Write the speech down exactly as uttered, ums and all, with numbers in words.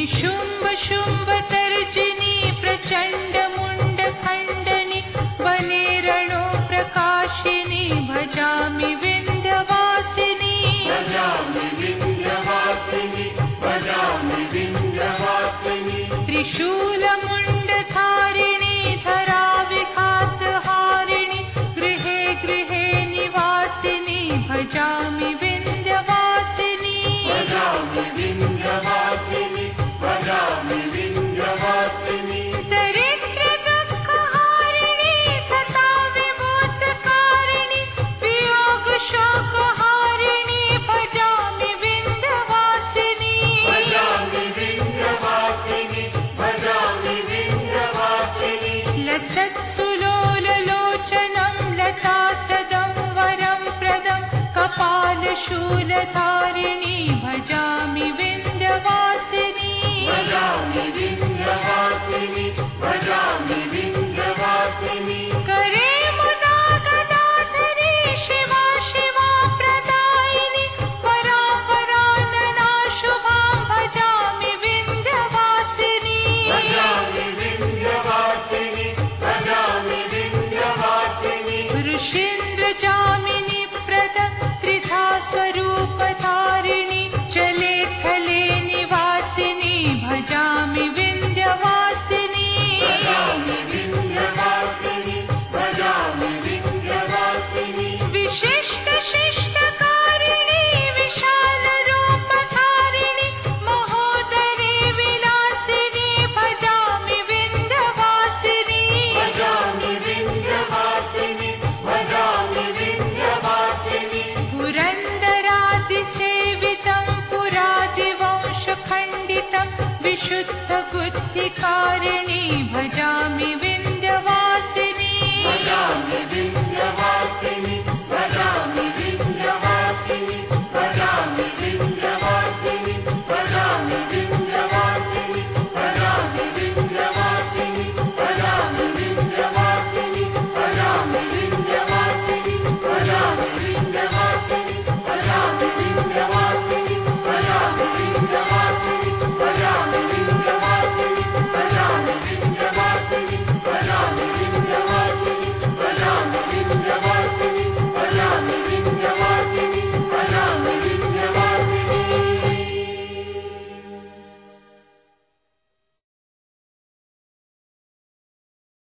निशुम्भ शुम्भ तर्जनी प्रचंड मुंड खंडनी वने रणो प्रकाशिनी भजामि विंध्यवासिनी भजामि विंध्यवासिनी भजामि विंध्यवासिनी त्रिशूल मुंड धारिणी धरा विघात हारिणी गृहे गृहे निवासिनी भजामि विंध्यवासिनी भजामि विंध्यवासिनी भजामि विंध्यवासिनी दरिद्र दुःख हारिणी सदा विमोचकारिणी वियोग शोक हारिणी भजामि विंध्यवासिनी भजामि विंध्यवासिनी भजामि विंध्यवासिनी लसत्सुलोललोचनं लता सदं वरं प्रदं कपालशूलधारिणी भजामि विंध्यवासिनी भजामि विंध्यवासिनी भजामि विंध्यवासिनी करे मुदा गदाधरी शिवा शिवा प्रदायिनी परा परानना शुभां भजामि विंध्यवासिनी भजामि विंध्यवासिनी भजामि विंध्यवासिनी ऋषीन्द्रजामिनी प्रद त्रिधा स्वरूपधारिणी जले थले निवासिनी भजामि विंध्यवासिनी भजामि विंध्यवासिनी भजामि विंध्यवासिनी विशिष्ट शिष्टकारिणी विशाल रूपधारिणी महोदरे विलासिनी भजामि विंध्यवासिनी भजामि विंध्यवासिनी भजामि विंध्यवासिनी पुरन्दरादिसेवितं पुरादिवंशखण्डितं विशुद्धबुद्धिकारिणी भजामि विंध्यवासिनी भजामि